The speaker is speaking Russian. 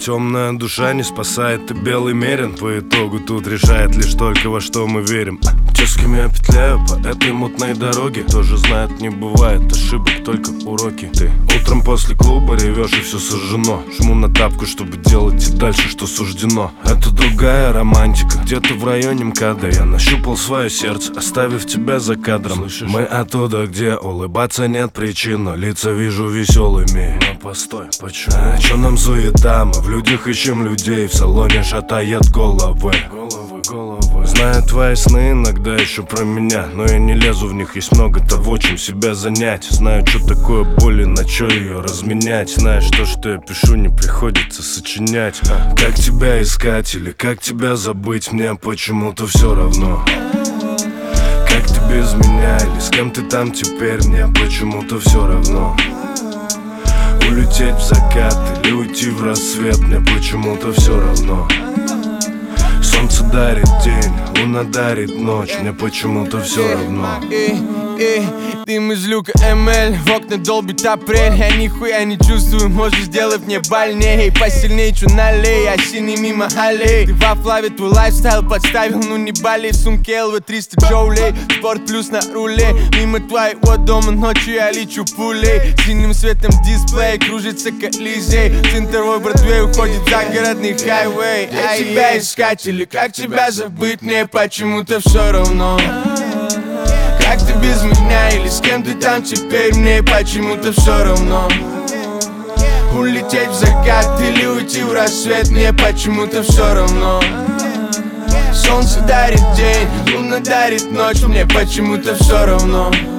Темная душа не спасает, и белый мерин по итогу тут решает лишь только во что мы верим. Те, с кем я петляю по этой мутной дороге, тоже знают, не бывает ошибок, только уроки. Ты утром после клуба ревешь и все сожжено. Жму на тапку, чтобы делать и дальше, что суждено. Это другая романтика, где-то в районе МКАДа я нащупал свое сердце, оставив тебя за кадром. Слышишь? Мы оттуда, где улыбаться нет причин, но лица вижу веселыми. Но постой, почему? А чё нам суета? Мы в людях ищем людей, в салоне шатает головы. Знаю твои сны иногда еще про меня, но я не лезу в них, есть много того, чем себя занять. Знаю, что такое боль и на чё ее разменять. Знаешь, то, что я пишу, не приходится сочинять. Как тебя искать или как тебя забыть, мне почему-то все равно. Как ты без меня или с кем ты там теперь, мне почему-то все равно. Улететь в закат или уйти в рассвет, мне почему-то все равно. Солнце дарит день, луна дарит ночь, мне почему-то все равно. Дым из люка МЛ, в окна долбит апрель. Я нихуя не чувствую, можешь сделать мне больней. Посильней, чё налей, осенний мимо аллей. Ты во флаве, твой лайфстайл подставил, ну не болей. Сумки ЛВ 300 джоулей, спорт плюс на руле. Мимо твоего дома ночью я лечу пулей. Синим светом дисплей, кружится колизей. Центровой братвей уходит загородный хайвей. Как тебя искать или как тебя забыть, мне почему-то все равно. Как ты без меня или с кем ты там теперь, мне почему-то все равно. Улететь в закат или уйти в рассвет, мне почему-то все равно. Солнце дарит день, луна дарит ночь, мне почему-то все равно.